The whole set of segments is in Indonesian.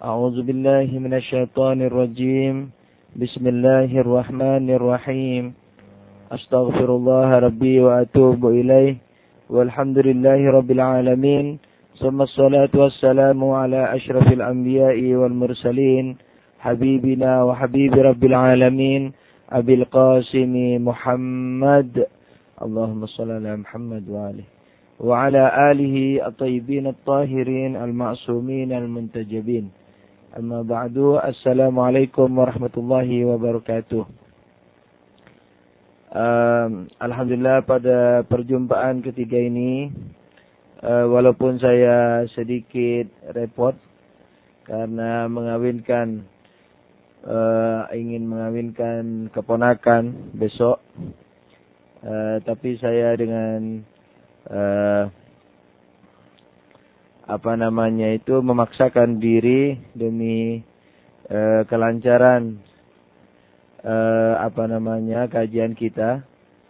أعوذ بالله من الشيطان الرجيم. بسم الله الرحمن الرحيم. أستغفر الله ربي وأتوب إليه. والحمد لله رب العالمين. ثم الصلاة والسلام على أشرف الأنبياء والمرسلين حبيبنا وحبيب رب العالمين أبي القاسم محمد اللهم صل على محمد وعلى آله الطيبين الطاهرين المعصومين المنتجبين. Amma ba'du. Assalamualaikum warahmatullahi wabarakatuh. Alhamdulillah pada perjumpaan ketiga ini, walaupun saya sedikit repot karena ingin mengawinkan keponakan besok, tapi saya dengan memaksakan diri demi kelancaran kajian kita.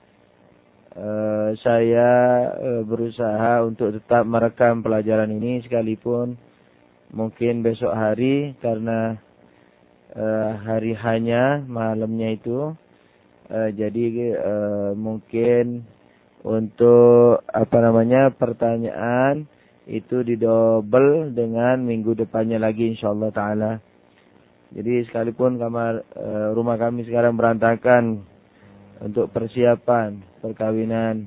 Saya berusaha untuk tetap merekam pelajaran ini sekalipun mungkin besok hari karena hari hanya malamnya itu. Jadi mungkin untuk pertanyaan itu didobel dengan minggu depannya lagi insyaallah taala. Jadi sekalipun rumah kami sekarang berantakan untuk persiapan perkawinan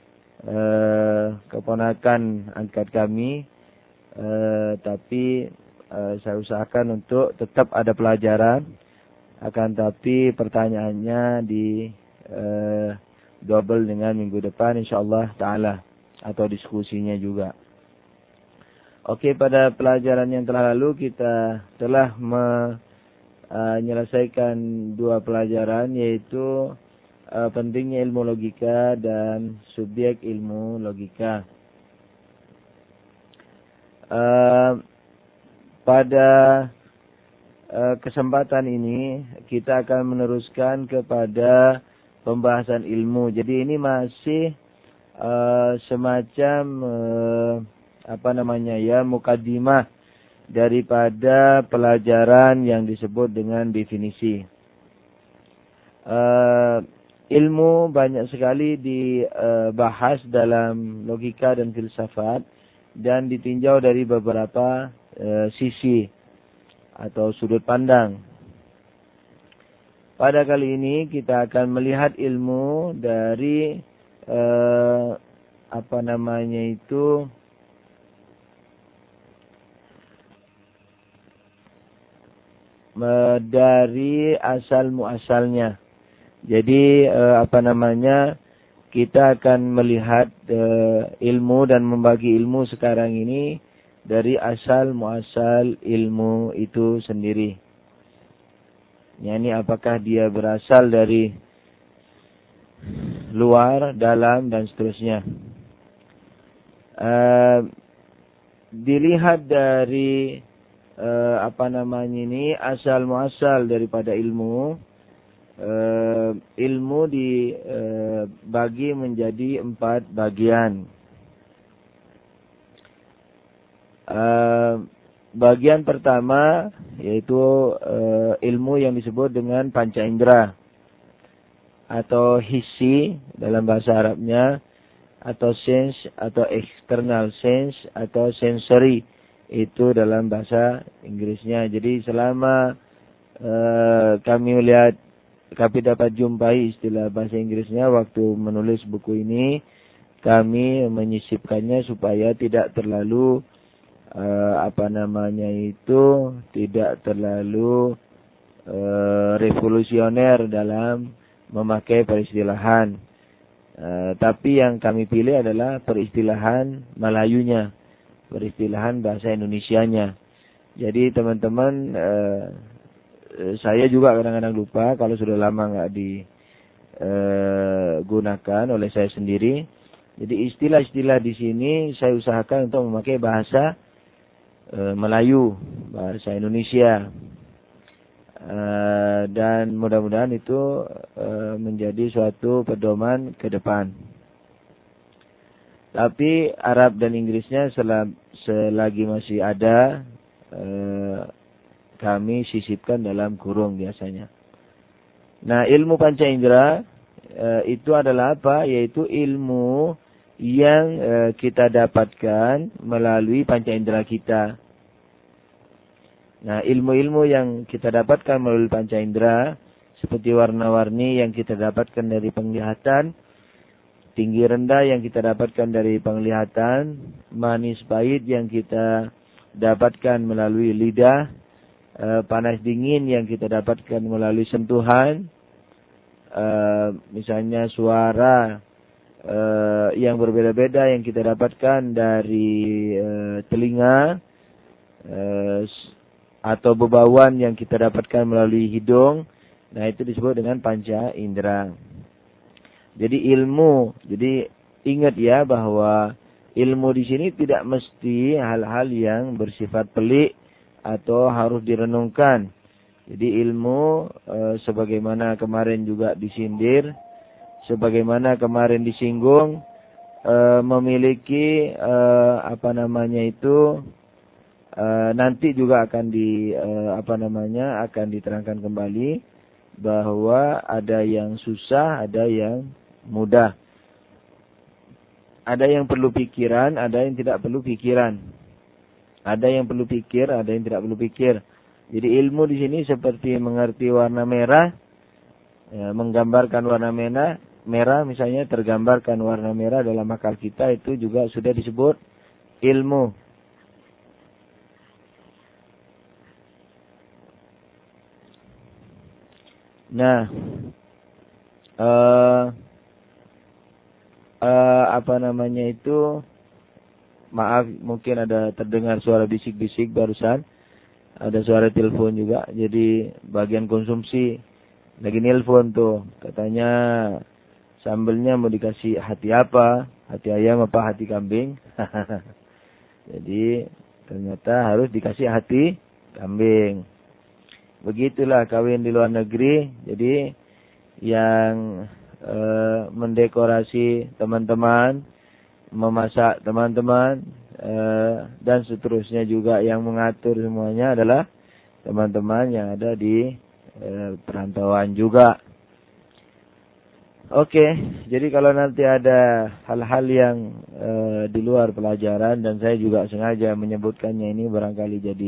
keponakan angkat kami, tapi saya usahakan untuk tetap ada pelajaran, akan tapi pertanyaannya di double dengan minggu depan insyaallah taala, atau diskusinya juga. Oke, pada pelajaran yang telah lalu kita telah menyelesaikan dua pelajaran, yaitu pentingnya ilmu logika dan subjek ilmu logika. Pada kesempatan ini kita akan meneruskan kepada pembahasan ilmu. Jadi ini masih semacam mukadimah daripada pelajaran yang disebut dengan definisi. Ilmu banyak sekali dibahas dalam logika dan filsafat dan ditinjau dari beberapa sisi atau sudut pandang. Pada kali ini kita akan melihat ilmu dari dari asal muasalnya. Jadi kita akan melihat ilmu dan membagi ilmu sekarang ini dari asal muasal ilmu itu sendiri. Yani apakah dia berasal dari luar, dalam, dan seterusnya. Dilihat dari asal muasal daripada ilmu. Ilmu dibagi menjadi 4 bagian. Bagian pertama yaitu ilmu yang disebut dengan panca indera atau hissi dalam bahasa Arabnya, atau sense atau external sense atau sensory itu dalam bahasa Inggrisnya. Jadi selama kami dapat jumpai istilah bahasa Inggrisnya waktu menulis buku ini, kami menyisipkannya supaya tidak terlalu tidak terlalu revolusioner dalam memakai peristilahan. Tapi yang kami pilih adalah peristilahan Melayunya, peristilahan bahasa Indonesianya. Jadi teman-teman, saya juga kadang-kadang lupa kalau sudah lama nggak digunakan oleh saya sendiri. Jadi istilah-istilah di sini saya usahakan untuk memakai bahasa Melayu, bahasa Indonesia. Dan mudah-mudahan itu menjadi suatu pedoman ke depan. Tapi Arab dan Inggrisnya selagi masih ada, kami sisipkan dalam kurung biasanya. Nah, ilmu panca indera itu adalah apa? Yaitu ilmu yang kita dapatkan melalui panca indera kita. Nah, ilmu-ilmu yang kita dapatkan melalui panca indera seperti warna-warni yang kita dapatkan dari penglihatan, tinggi rendah yang kita dapatkan dari penglihatan, manis pahit yang kita dapatkan melalui lidah, panas dingin yang kita dapatkan melalui sentuhan, misalnya suara yang berbeda-beda yang kita dapatkan dari telinga, atau bebauan yang kita dapatkan melalui hidung. Nah, itu disebut dengan panca indera. Jadi jadi ingat ya bahwa ilmu di sini tidak mesti hal-hal yang bersifat pelik atau harus direnungkan. Jadi ilmu sebagaimana kemarin juga disindir, sebagaimana kemarin disinggung, memiliki nanti juga akan akan diterangkan kembali bahwa ada yang susah, ada yang mudah. Ada yang perlu pikiran, ada yang tidak perlu pikiran. Ada yang perlu pikir, ada yang tidak perlu pikir. Jadi ilmu di sini seperti mengerti warna merah, ya, menggambarkan warna merah misalnya tergambarkan warna merah dalam akal kita, itu juga sudah disebut ilmu. Nah, maaf mungkin ada terdengar suara bisik-bisik barusan, ada suara telepon juga. Jadi bagian konsumsi lagi nelpon tuh, katanya sambelnya mau dikasih hati apa, hati ayam apa hati kambing. Jadi ternyata harus dikasih hati kambing. Begitulah kawin di luar negeri. Jadi yang mendekorasi teman-teman, memasak teman-teman, dan seterusnya juga yang mengatur semuanya adalah teman-teman yang ada di perantauan juga. Oke, jadi kalau nanti ada hal-hal yang di luar pelajaran dan saya juga sengaja menyebutkannya ini barangkali jadi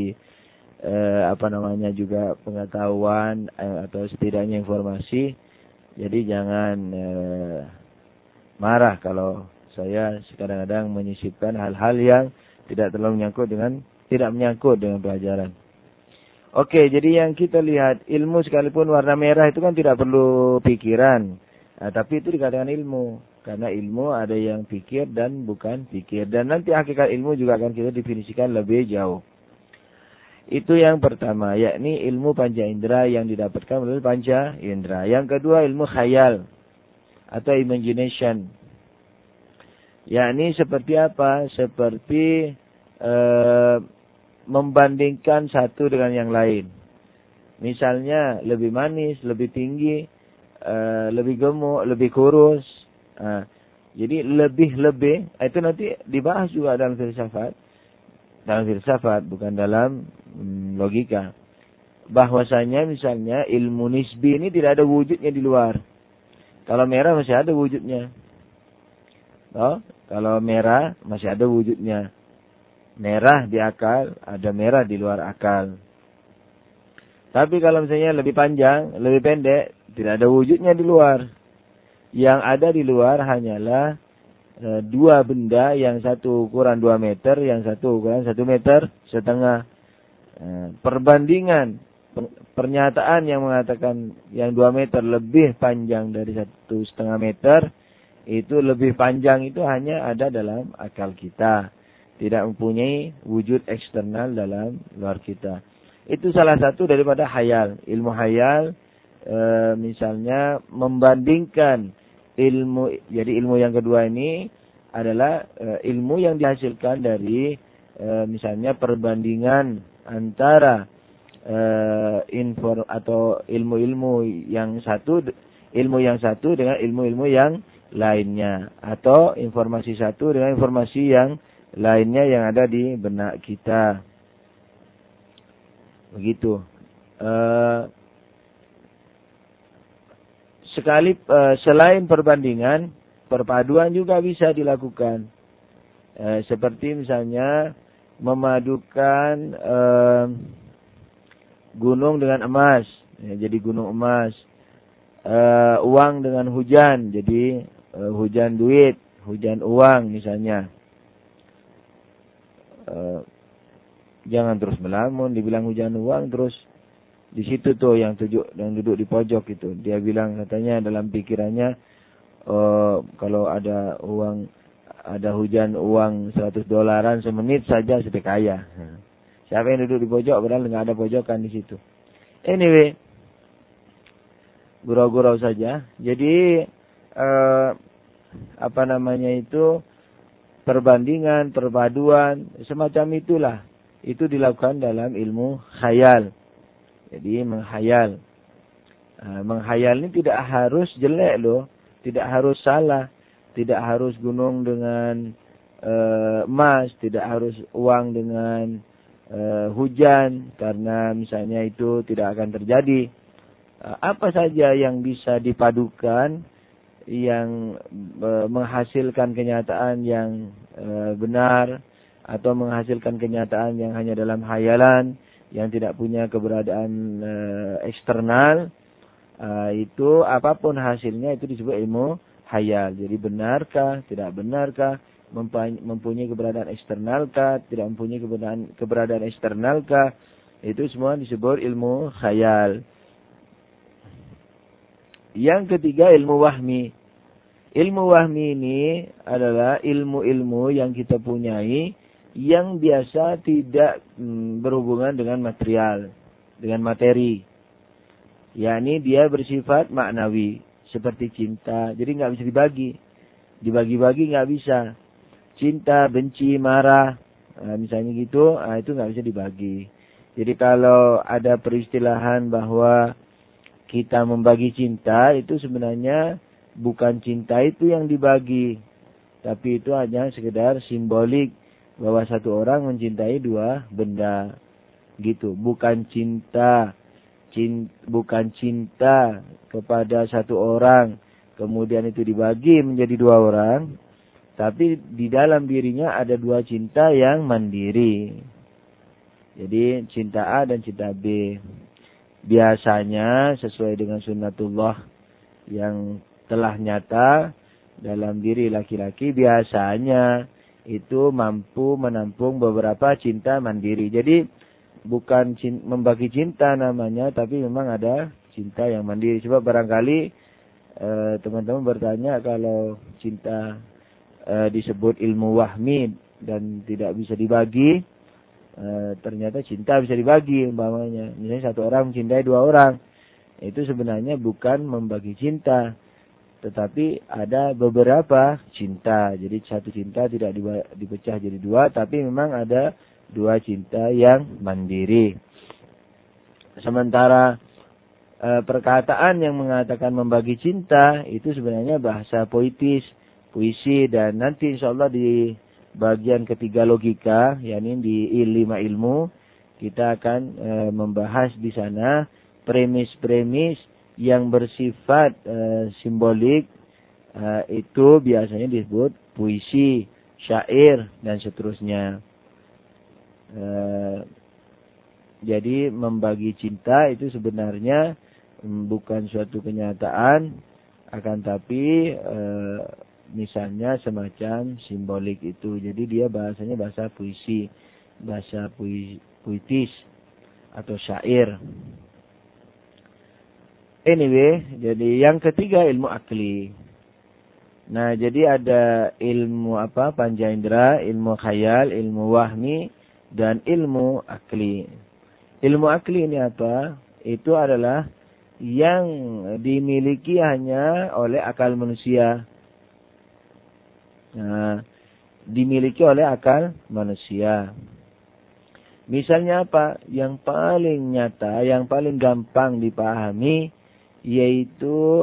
juga pengetahuan atau setidaknya informasi. Jadi jangan marah kalau saya kadang-kadang menyisipkan hal-hal yang tidak menyangkut dengan pelajaran. Oke, jadi yang kita lihat ilmu sekalipun warna merah itu kan tidak perlu pikiran. Nah, tapi itu dikatakan ilmu. Karena ilmu ada yang pikir dan bukan pikir. Dan nanti hakikat ilmu juga akan kita definisikan lebih jauh. Itu yang pertama, yakni ilmu panca indera yang didapatkan melalui panca indera. Yang kedua ilmu khayal atau imagination. Yakni seperti apa? Seperti membandingkan satu dengan yang lain. Misalnya lebih manis, lebih tinggi, lebih gemuk, lebih kurus. Jadi lebih itu nanti dibahas juga dalam filsafat. Dalam filsafat, bukan dalam logika. Bahwasanya misalnya ilmu nisbi ini tidak ada wujudnya di luar. Kalau merah masih ada wujudnya. Kalau merah masih ada wujudnya. Merah di akal, ada merah di luar akal. Tapi kalau misalnya lebih panjang, lebih pendek, tidak ada wujudnya di luar. Yang ada di luar hanyalah dua benda, yang satu ukuran 2 meter, yang satu ukuran 1,5 meter. Perbandingan pernyataan yang mengatakan yang 2 meter lebih panjang dari 1,5 meter, itu lebih panjang itu hanya ada dalam akal kita, tidak mempunyai wujud eksternal dalam luar kita. Itu salah satu daripada khayal. Ilmu khayal misalnya membandingkan jadi ilmu yang kedua ini adalah ilmu yang dihasilkan dari misalnya perbandingan antara ilmu yang satu dengan ilmu-ilmu yang lainnya, atau informasi satu dengan informasi yang lainnya yang ada di benak kita. Begitu. Selain perbandingan, perpaduan juga bisa dilakukan. Seperti misalnya memadukan gunung dengan emas, jadi gunung emas. Uang dengan hujan, jadi hujan duit, hujan uang misalnya. Jangan terus melamun, dibilang hujan uang terus. Di situ tuh yang duduk di pojok itu. Dia bilang katanya dalam pikirannya, kalau ada hujan uang $100 semenit saja sudah kaya. Siapa yang duduk di pojok padahal nggak ada pojokan di situ. Anyway, gurau-gurau saja. Jadi perbandingan, perpaduan, semacam itulah. Itu dilakukan dalam ilmu khayal. Jadi menghayal. Menghayal ini tidak harus jelek loh. Tidak harus salah. Tidak harus gunung dengan emas. Tidak harus uang dengan hujan. Karena misalnya itu tidak akan terjadi. Apa saja yang bisa dipadukan. Yang menghasilkan kenyataan yang benar. Atau menghasilkan kenyataan yang hanya dalam hayalan. Yang tidak punya keberadaan eksternal, itu apapun hasilnya itu disebut ilmu hayal. Jadi benarkah, tidak benarkah, mempunyai keberadaan eksternalkah, tidak mempunyai keberadaan eksternalkah, itu semua disebut ilmu hayal. Yang ketiga ilmu wahmi. Ilmu wahmi ini adalah ilmu-ilmu yang kita punyai yang biasa tidak berhubungan dengan material, dengan materi. Yakni dia bersifat maknawi, seperti cinta. Jadi nggak bisa dibagi. Dibagi-bagi nggak bisa. Cinta, benci, marah, misalnya gitu, itu nggak bisa dibagi. Jadi kalau ada peristilahan bahwa kita membagi cinta, itu sebenarnya bukan cinta itu yang dibagi. Tapi itu hanya sekedar simbolik. Bahwa satu orang mencintai dua benda, gitu. Bukan cinta kepada satu orang, kemudian itu dibagi menjadi dua orang, tapi di dalam dirinya ada dua cinta yang mandiri. Jadi cinta A dan cinta B. Biasanya sesuai dengan sunnatullah yang telah nyata dalam diri laki-laki, biasanya itu mampu menampung beberapa cinta mandiri. Jadi bukan membagi cinta namanya, tapi memang ada cinta yang mandiri. Sebab barangkali teman-teman bertanya kalau cinta disebut ilmu wahmi dan tidak bisa dibagi, ternyata cinta bisa dibagi umpamanya. Misalnya satu orang mencintai dua orang, itu sebenarnya bukan membagi cinta, tetapi ada beberapa cinta. Jadi satu cinta tidak dipecah jadi dua, tapi memang ada dua cinta yang mandiri. Sementara perkataan yang mengatakan membagi cinta itu sebenarnya bahasa puisi, dan nanti insyaallah di bagian ketiga logika, yakni di 5 ilmu, kita akan membahas di sana premis-premis yang bersifat simbolik, itu biasanya disebut puisi, syair, dan seterusnya. Jadi membagi cinta itu sebenarnya bukan suatu kenyataan, akan tapi misalnya semacam simbolik itu. Jadi dia bahasanya bahasa puisi, bahasa puitis atau syair. Anyway, jadi yang ketiga ilmu akli. Nah, jadi ada ilmu panca indera, ilmu khayal, ilmu wahmi, dan ilmu akli. Ilmu akli ini apa? Itu adalah yang dimiliki hanya oleh akal manusia. Nah, dimiliki oleh akal manusia. Misalnya apa? Yang paling nyata, yang paling gampang dipahami, yaitu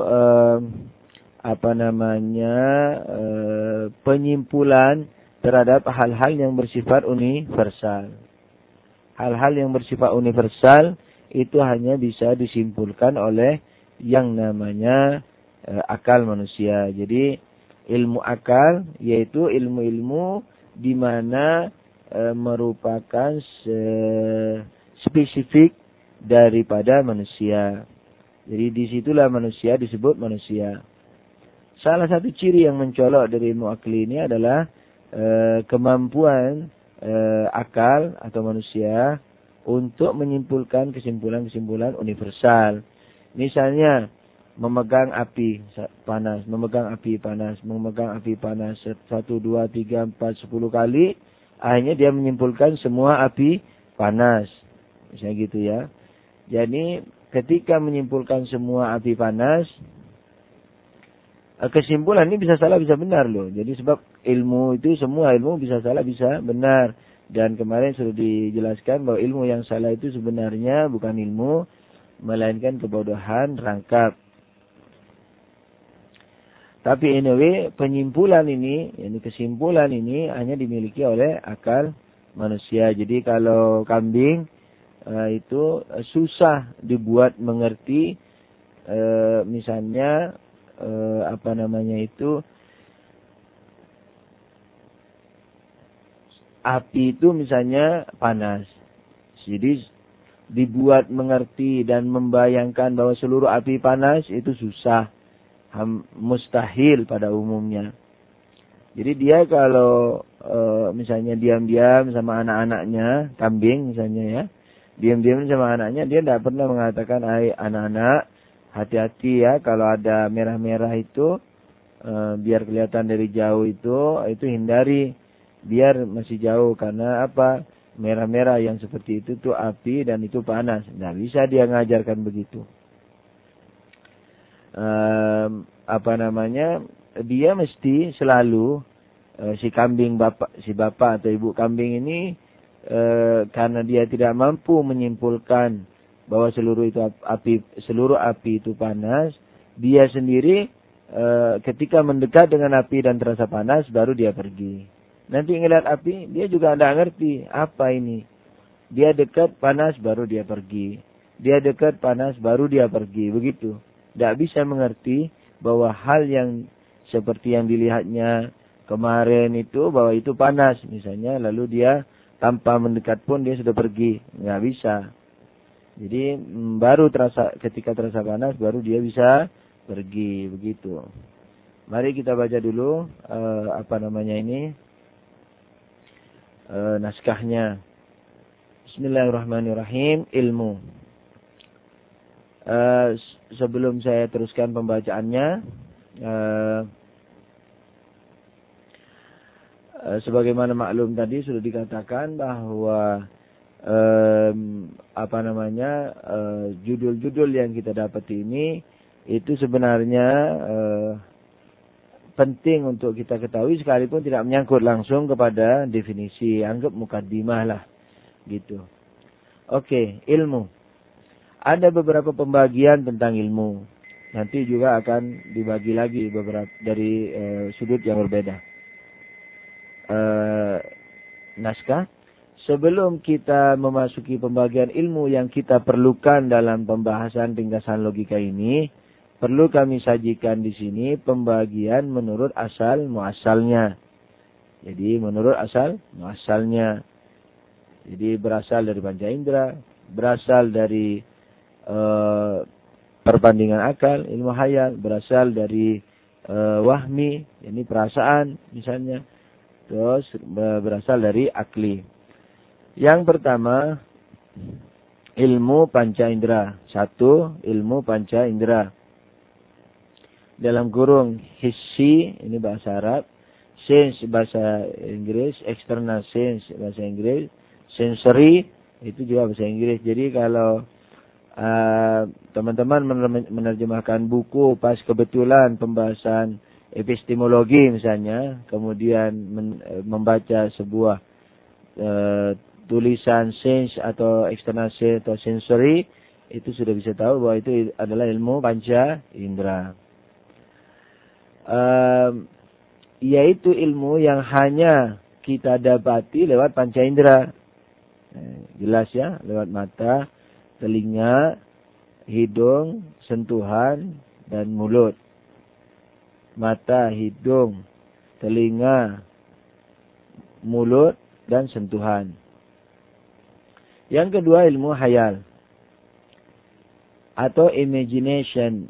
penyimpulan terhadap hal-hal yang bersifat universal. hal-hal yang bersifat universal itu hanya bisa disimpulkan oleh yang namanya akal manusia. Jadi ilmu akal yaitu ilmu-ilmu di mana merupakan spesifik daripada manusia. Jadi disitulah manusia disebut manusia. Salah satu ciri yang mencolok dari ilmu akli ini adalah kemampuan akal atau manusia untuk menyimpulkan kesimpulan-kesimpulan universal. Misalnya memegang api panas, memegang api panas, 1, 2, 3, 4, 10 kali, akhirnya dia menyimpulkan semua api panas. Misalnya gitu ya. Jadi ketika menyimpulkan semua api panas, kesimpulan ini bisa salah bisa benar loh. Jadi sebab ilmu itu semua ilmu bisa salah bisa benar. Dan kemarin sudah dijelaskan bahwa ilmu yang salah itu sebenarnya bukan ilmu, melainkan kebodohan rangkap. Tapi anyway, penyimpulan ini, kesimpulan ini hanya dimiliki oleh akal manusia. Jadi kalau kambing itu susah dibuat mengerti, misalnya api itu misalnya panas. Jadi dibuat mengerti dan membayangkan bahwa seluruh api panas itu susah. Mustahil pada umumnya. Jadi dia kalau misalnya diam-diam sama anak-anaknya, kambing misalnya ya, diam-diam sama anaknya, dia tidak pernah mengatakan, anak-anak, hati-hati ya kalau ada merah-merah itu, biar kelihatan dari jauh itu hindari, biar masih jauh, karena apa? Merah-merah yang seperti itu tuh api dan itu panas. Nah, bisa dia ngajarkan begitu. Dia mesti selalu si bapak atau ibu kambing ini, karena dia tidak mampu menyimpulkan bahwa seluruh api itu panas, dia sendiri ketika mendekat dengan api dan terasa panas baru dia pergi. Nanti ngelihat api dia juga tidak ngerti apa ini. Dia dekat panas baru dia pergi. Dia dekat panas baru dia pergi, begitu. Tidak bisa mengerti bahwa hal yang seperti yang dilihatnya kemarin itu, bahwa itu panas misalnya, lalu dia tanpa mendekat pun dia sudah pergi. Nggak bisa. Jadi baru ketika terasa panas baru dia bisa pergi, begitu. Mari kita baca dulu naskahnya. Bismillahirrahmanirrahim. Ilmu. Sebelum saya teruskan pembacaannya, sebagaimana maklum tadi sudah dikatakan bahwa judul-judul yang kita dapat ini itu sebenarnya penting untuk kita ketahui, sekalipun tidak menyangkut langsung kepada definisi, anggap mukaddimah lah gitu. Oke, ilmu. Ada beberapa pembagian tentang ilmu. Nanti juga akan dibagi lagi beberapa dari sudut yang berbeda. Naskah. Sebelum kita memasuki pembagian ilmu yang kita perlukan dalam pembahasan ringkasan logika ini, perlu kami sajikan di sini pembagian menurut asal muasalnya. Jadi menurut asal muasalnya. Jadi berasal dari panca indera, berasal dari perbandingan akal, ilmu hayal, berasal dari wahmi, ini perasaan misalnya, terus berasal dari akli. Yang pertama, ilmu panca indera. 1, ilmu panca indera. Dalam kurung hissi, ini bahasa Arab, sense bahasa Inggris, external sense bahasa Inggris, sensory itu juga bahasa Inggris. Jadi kalau teman-teman menerjemahkan buku pas kebetulan pembahasan epistemologi misalnya, kemudian membaca sebuah tulisan sense atau external sense atau sensory, itu sudah bisa tahu bahwa itu adalah ilmu panca indera. Yaitu ilmu yang hanya kita dapati lewat panca indera. Jelas ya, lewat mata, telinga, hidung, sentuhan, dan mulut. Mata, hidung, telinga, mulut, dan sentuhan. Yang kedua, ilmu khayal atau imagination.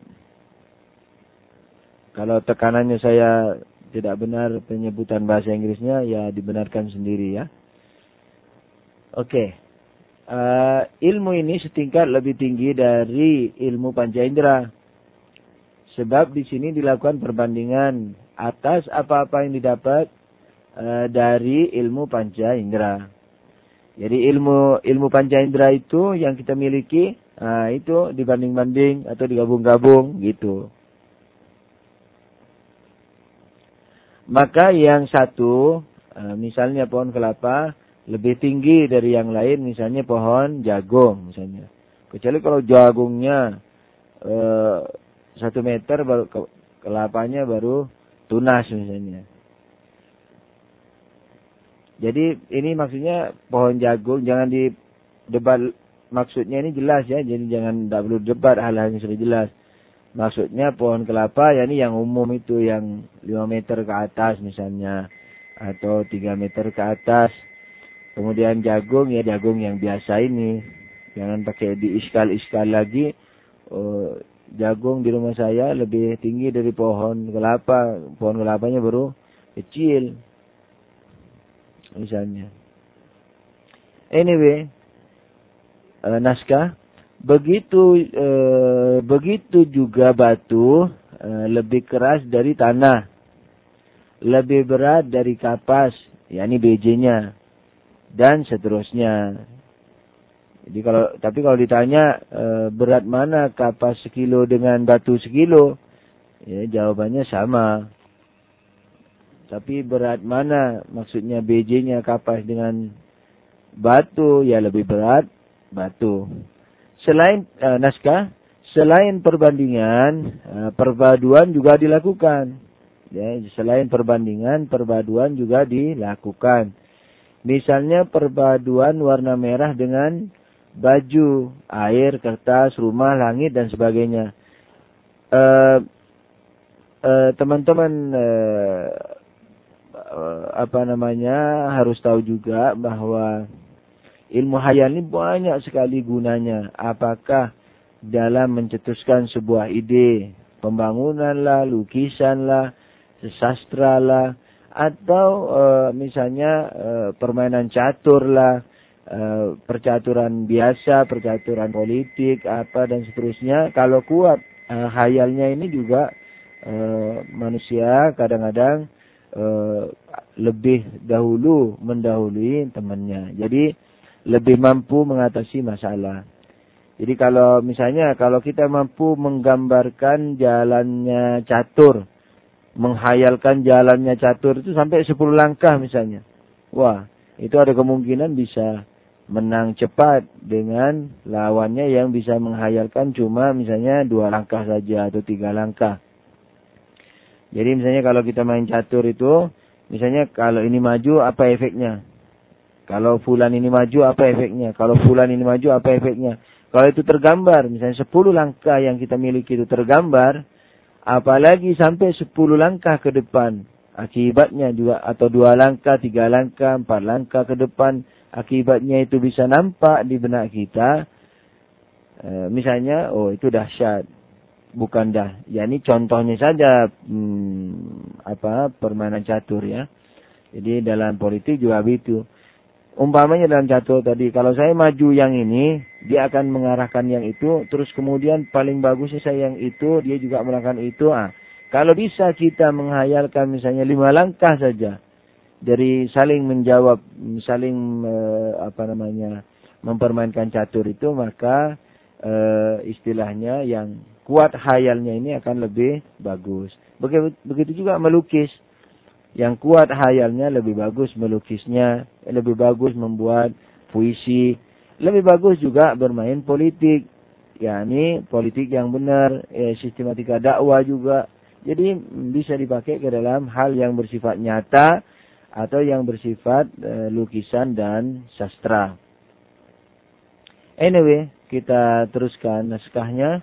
Kalau tekanannya saya tidak benar penyebutan bahasa Inggrisnya, ya dibenarkan sendiri ya. Oke. Ilmu ini setingkat lebih tinggi dari ilmu panca indera. Sebab di sini dilakukan perbandingan atas apa-apa yang didapat dari ilmu panca indera. Jadi ilmu panca indera itu yang kita miliki, itu dibanding-banding atau digabung-gabung gitu. Maka yang satu, misalnya pohon kelapa, lebih tinggi dari yang lain, misalnya pohon jagung misalnya. Kecuali kalau jagungnya 1 meter, baru kelapanya baru tunas misalnya. Jadi ini maksudnya pohon jagung jangan didebat, maksudnya ini jelas ya, jadi jangan tidak perlu debat hal-hal yang sudah jelas. Maksudnya pohon kelapa ya ini yang umum itu, yang 5 meter ke atas misalnya, atau 3 meter ke atas. Kemudian jagung ya jagung yang biasa ini, jangan pakai diiskal-iskal lagi. Jagung di rumah saya lebih tinggi dari pohon kelapa. Pohon kelapanya baru kecil misalnya. Anyway, naskah. Begitu juga batu lebih keras dari tanah, lebih berat dari kapas, yakni BJ-nya, dan seterusnya. Jadi kalau ditanya berat mana kapas 1 kilo dengan batu 1 kilo, ya jawabannya sama. Tapi berat mana, maksudnya BJ-nya kapas dengan batu, ya lebih berat batu. Selain naskah, selain perbandingan, perpaduan juga dilakukan. Ya, selain perbandingan, perpaduan juga dilakukan. Misalnya perpaduan warna merah dengan baju, air, kertas, rumah, langit, dan sebagainya. Teman-teman harus tahu juga bahwa ilmu khayal ini banyak sekali gunanya. Apakah dalam mencetuskan sebuah ide, pembangunan lah, lukisan lah, sastra lah, atau misalnya permainan catur lah, percaturan biasa, percaturan politik, apa dan seterusnya. Kalau kuat khayalnya ini juga manusia kadang-kadang lebih dahulu mendahului temannya. Jadi lebih mampu mengatasi masalah. Jadi kalau kita mampu menggambarkan jalannya catur, menghayalkan jalannya catur itu sampai 10 langkah misalnya. Wah, itu ada kemungkinan bisa menang cepat dengan lawannya yang bisa menghayalkan cuma misalnya 2 langkah saja atau 3 langkah. Jadi misalnya kalau kita main catur itu, misalnya kalau ini maju apa efeknya? Kalau fulan ini maju apa efeknya? Kalau fulan ini maju apa efeknya? Kalau itu tergambar, misalnya 10 langkah yang kita miliki itu tergambar, apalagi sampai 10 langkah ke depan, akibatnya juga, atau 2 langkah, 3 langkah, 4 langkah ke depan, akibatnya itu bisa nampak di benak kita. Misalnya, oh itu dahsyat. Bukan ya ini contohnya saja permainan catur ya. Jadi dalam politik juga begitu. Umpamanya dalam catur tadi, kalau saya maju yang ini, dia akan mengarahkan yang itu, terus kemudian paling bagusnya saya yang itu, dia juga melakukan itu. Kalau bisa kita menghayalkan misalnya 5 langkah saja dari saling menjawab, saling mempermainkan catur itu, maka istilahnya yang kuat khayalnya ini akan lebih bagus. Begitu juga melukis. Yang kuat khayalnya lebih bagus melukisnya, lebih bagus membuat puisi, lebih bagus juga bermain politik, yakni politik yang benar, sistematika dakwah juga. Jadi bisa dipakai ke dalam hal yang bersifat nyata atau yang bersifat lukisan dan sastra. Anyway, kita teruskan naskahnya.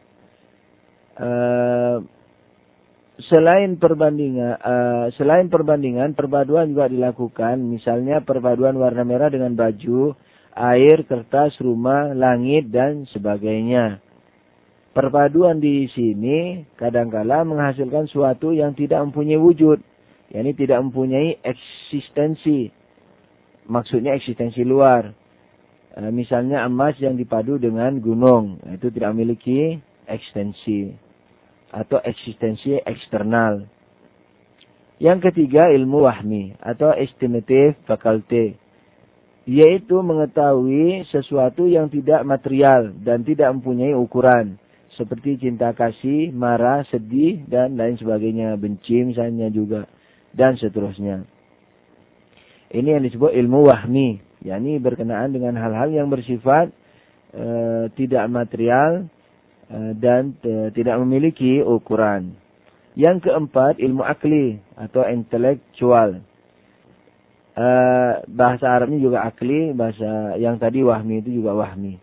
Selain perbandingan, perpaduan juga dilakukan. Misalnya perpaduan warna merah dengan baju, air, kertas, rumah, langit, dan sebagainya. Perpaduan di sini kadangkala menghasilkan suatu yang tidak mempunyai wujud, yakni tidak mempunyai eksistensi. Maksudnya eksistensi luar. Misalnya emas yang dipadu dengan gunung, itu tidak memiliki eksistensi atau eksistensi eksternal. Yang ketiga, ilmu wahmi atau estimative faculty, yaitu mengetahui sesuatu yang tidak material dan tidak mempunyai ukuran, seperti cinta kasih, marah, sedih, dan lain sebagainya, benci misalnya juga, dan seterusnya. Ini yang disebut ilmu wahmi, yakni berkenaan dengan hal-hal yang bersifat tidak material dan tidak memiliki ukuran. Yang keempat, ilmu akli atau intelektual. Bahasa Arabnya juga akli, bahasa yang tadi wahmi itu juga wahmi.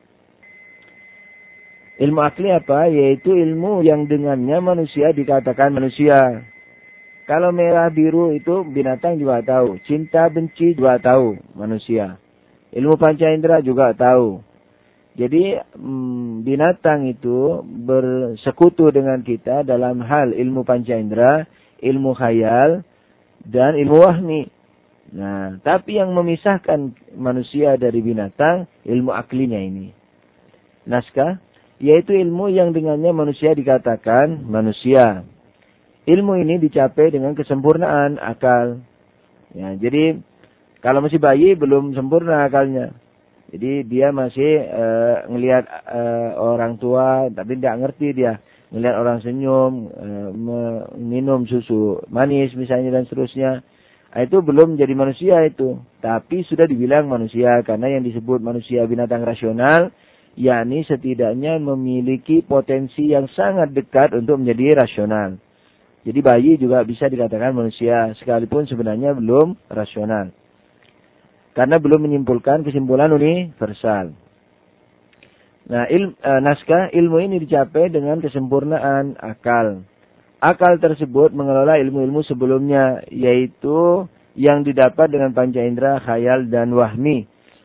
Ilmu akli apa? Yaitu ilmu yang dengannya manusia dikatakan manusia. Kalau merah biru itu binatang juga tahu. Cinta benci juga tahu manusia. Ilmu panca indera juga tahu. Jadi binatang itu bersekutu dengan kita dalam hal ilmu panca indera, ilmu khayal, dan ilmu wahmi. Nah, tapi yang memisahkan manusia dari binatang, ilmu aklinya ini. Naskah, yaitu ilmu yang dengannya manusia dikatakan manusia. Ilmu ini dicapai dengan kesempurnaan akal. Ya, jadi kalau masih bayi belum sempurna akalnya. Jadi dia masih ngelihat orang tua, tapi tidak ngerti dia. Ngelihat orang senyum, minum susu manis misalnya dan seterusnya. Itu belum jadi manusia itu. Tapi sudah dibilang manusia, karena yang disebut manusia binatang rasional, yakni setidaknya memiliki potensi yang sangat dekat untuk menjadi rasional. Jadi bayi juga bisa dikatakan manusia, sekalipun sebenarnya belum rasional. Karena belum menyimpulkan kesimpulan universal. Nah, naskah ilmu ini dicapai dengan kesempurnaan akal. Akal tersebut mengelola ilmu-ilmu sebelumnya, yaitu yang didapat dengan panca indera, khayal, dan wahmi.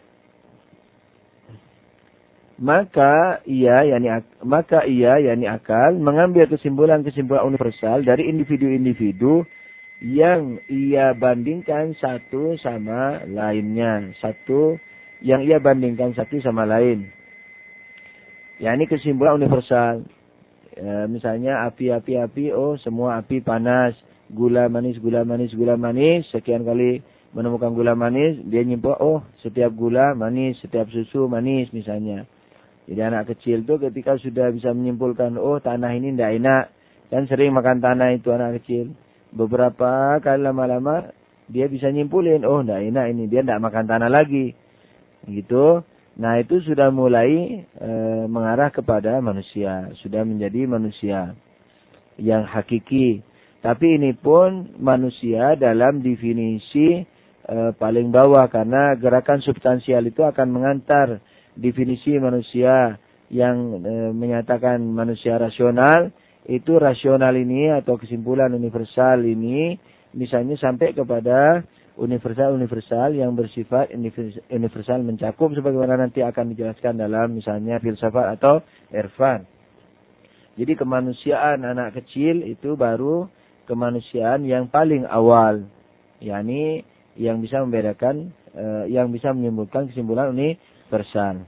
Maka ia, yakni akal, mengambil kesimpulan-kesimpulan universal dari individu-individu yang ia bandingkan satu sama lainnya. Yang ia bandingkan satu sama lain. Yakni kesimpulan universal. Misalnya api, oh semua api panas. Gula manis. Sekian kali menemukan gula manis, dia nyimpul, oh setiap gula manis, setiap susu manis misalnya. Jadi anak kecil tuh ketika sudah bisa menyimpulkan, oh tanah ini tidak enak. Dan sering makan tanah itu anak kecil. Beberapa kali lama-lama dia bisa nyimpulin, oh tidak enak ini, dia tidak makan tanah lagi. Gitu. Nah itu sudah mulai mengarah kepada manusia. Sudah menjadi manusia yang hakiki. Tapi ini pun manusia dalam definisi paling bawah. Karena gerakan substansial itu akan mengantar definisi manusia yang menyatakan manusia rasional. Itu rasional ini atau kesimpulan universal ini misalnya sampai kepada universal yang bersifat universal mencakup sebagaimana nanti akan dijelaskan dalam misalnya filsafat atau irfan. Jadi kemanusiaan anak kecil itu baru kemanusiaan yang paling awal, yakni yang bisa membedakan, yang bisa menimbulkan kesimpulan universal.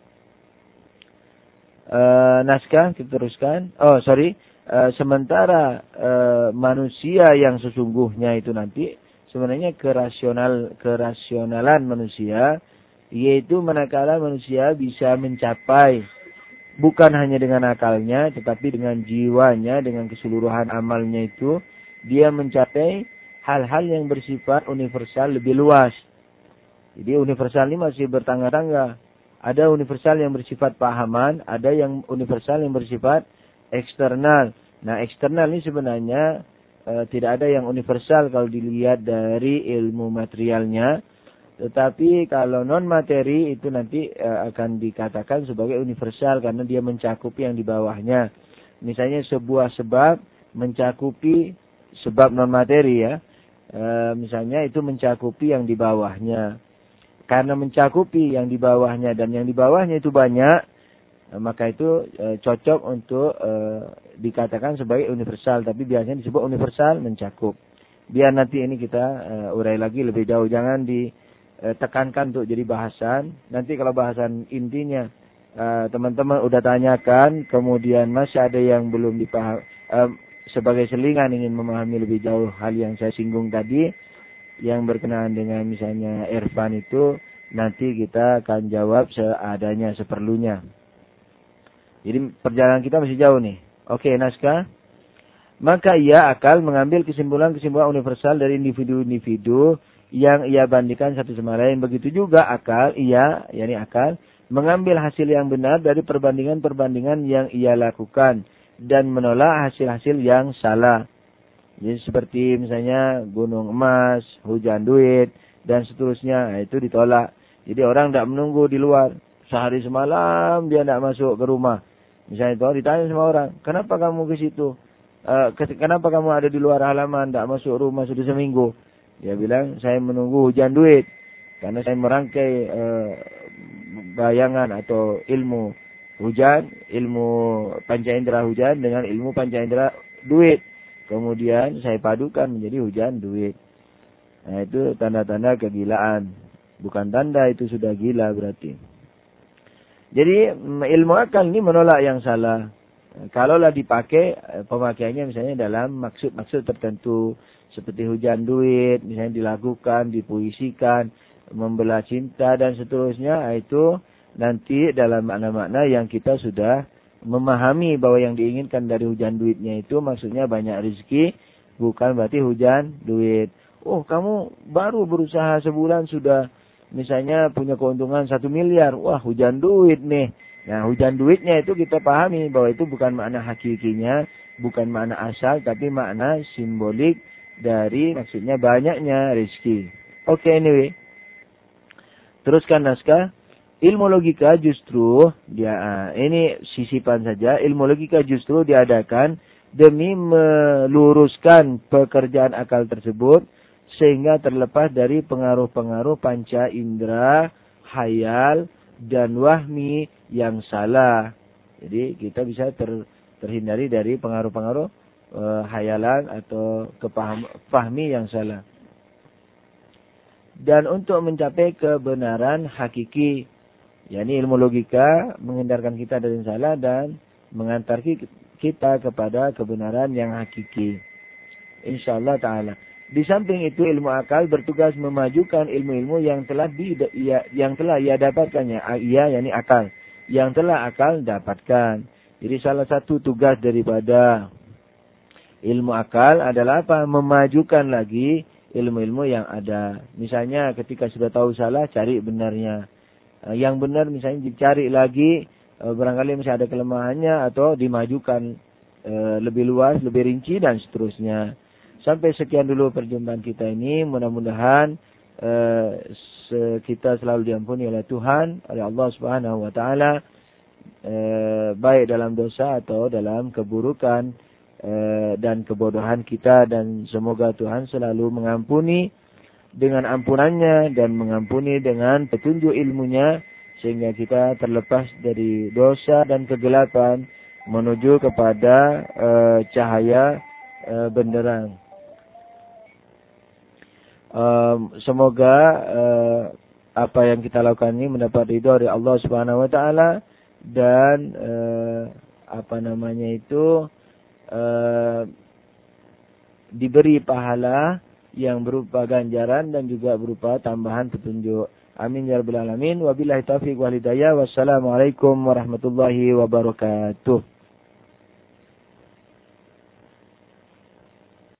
Naskah kita teruskan. Sementara manusia yang sesungguhnya itu nanti sebenarnya kerasionalan manusia, yaitu manakala manusia bisa mencapai bukan hanya dengan akalnya, tetapi dengan jiwanya, dengan keseluruhan amalnya itu, dia mencapai hal-hal yang bersifat universal lebih luas. Jadi universal ini masih bertangga-tangga. Ada universal yang bersifat pahaman, ada yang universal yang bersifat eksternal. Nah, eksternal ini sebenarnya tidak ada yang universal kalau dilihat dari ilmu materialnya. Tetapi kalau non materi itu nanti akan dikatakan sebagai universal karena dia mencakupi yang di bawahnya. Misalnya sebuah sebab mencakupi sebab non materi ya. Misalnya itu mencakupi yang di bawahnya. Karena mencakupi yang di bawahnya dan yang di bawahnya itu banyak, maka itu cocok untuk dikatakan sebagai universal. Tapi biasanya disebut universal mencakup. Biar nanti ini kita urai lagi lebih jauh. Jangan ditekankan untuk jadi bahasan. Nanti kalau bahasan intinya teman-teman udah tanyakan, kemudian masih ada yang belum dipaham, sebagai selingan ingin memahami lebih jauh hal yang saya singgung tadi, yang berkenaan dengan misalnya irfan itu, nanti kita akan jawab seadanya, seperlunya. Jadi perjalanan kita masih jauh nih. Oke, naskah. Maka ia akal mengambil kesimpulan-kesimpulan universal dari individu-individu yang ia bandingkan satu sama lain. Begitu juga akal, yakni akal, mengambil hasil yang benar dari perbandingan-perbandingan yang ia lakukan dan menolak hasil-hasil yang salah. Jadi seperti misalnya gunung emas, hujan duit, dan seterusnya, itu ditolak. Jadi orang tidak menunggu di luar. Sehari semalam dia tidak masuk ke rumah. Misalnya itu ditanya sama orang, kenapa kamu ke situ? Kenapa kamu ada di luar halaman, tidak masuk rumah sudah seminggu? Dia bilang, saya menunggu hujan duit. Karena saya merangkai bayangan atau ilmu hujan, ilmu pancaindera hujan dengan ilmu pancaindera duit. Kemudian saya padukan menjadi hujan duit. Nah itu tanda-tanda kegilaan. Bukan tanda itu sudah gila berarti. Jadi ilmu akal ini menolak yang salah. Kalaulah dipakai, pemakaiannya misalnya dalam maksud-maksud tertentu. Seperti hujan duit, misalnya dilakukan, dipuisikan, membelah cinta dan seterusnya. Itu nanti dalam makna-makna yang kita sudah memahami bahwa yang diinginkan dari hujan duitnya itu maksudnya banyak rezeki. Bukan berarti hujan duit. Oh kamu baru berusaha sebulan sudah misalnya punya keuntungan 1 miliar. Wah hujan duit nih. Nah hujan duitnya itu kita pahami bahwa itu bukan makna hakikinya, bukan makna asal, tapi makna simbolik dari maksudnya banyaknya rezeki. Oke, anyway. Teruskan naskah. Ilmu logika justru ini sisipan saja. Ilmu logika justru diadakan demi meluruskan pekerjaan akal tersebut sehingga terlepas dari pengaruh-pengaruh panca indera, hayal dan wahmi yang salah. Jadi kita bisa terhindari dari pengaruh-pengaruh hayalan atau fahmi yang salah. Dan untuk mencapai kebenaran hakiki, yakni ilmu logika menghindarkan kita dari yang salah dan mengantar kita kepada kebenaran yang hakiki. Insyaallah ta'ala. Di samping itu ilmu akal bertugas memajukan ilmu-ilmu yang telah ia dapatkannya. Yakni akal. Yang telah akal dapatkan. Jadi salah satu tugas daripada ilmu akal adalah apa? Memajukan lagi ilmu-ilmu yang ada. Misalnya ketika sudah tahu salah, cari benarnya. Yang benar misalnya dicari lagi, barangkali masih ada kelemahannya atau dimajukan lebih luas, lebih rinci dan seterusnya. Sampai sekian dulu perjumpaan kita ini. Mudah-mudahan kita selalu diampuni oleh Tuhan, oleh Allah Subhanahu wa taala, baik dalam dosa atau dalam keburukan dan kebodohan kita, dan semoga Tuhan selalu mengampuni dengan ampunannya dan mengampuni dengan petunjuk ilmunya sehingga kita terlepas dari dosa dan kegelapan menuju kepada cahaya benderang. Semoga apa yang kita lakukan ini mendapat ridha dari Allah Subhanahu wa taala dan diberi pahala yang berupa ganjaran dan juga berupa tambahan petunjuk. Amin ya rabbal alamin. Wabillahi taufiq wal hidayah. Wassalamualaikum warahmatullahi wabarakatuh.